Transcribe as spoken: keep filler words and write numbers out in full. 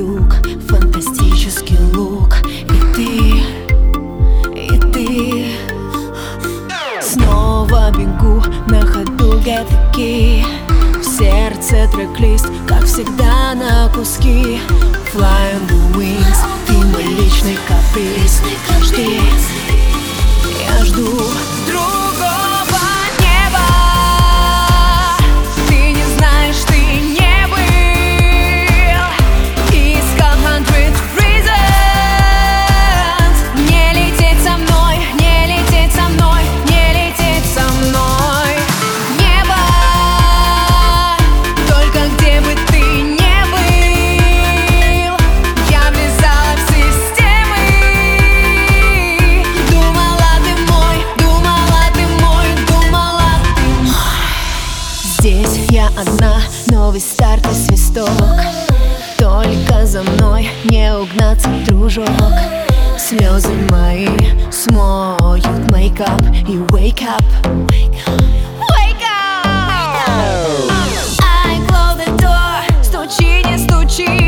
люк, фантастический лук. И ты, и ты. Снова бегу, на ходу get the key. В сердце трек-лист, как всегда, на куски. Fly on the wings, ты мой личный каприз. Жди, я жду другого неба. Ты не знаешь, ты не был. Искал hundred reasons. Не лететь со мной, не лететь со мной, не лететь со мной. Небо, только где бы ты не был, я влезала в системы. Думала ты мой, думала ты мой, думала ты мой. Здесь я одна, новый старт и свисток. Только за мной не угнаться, дружок. Слезы мои смоют мейкап и wake up. Wake up! I close the door, стучи, не стучи.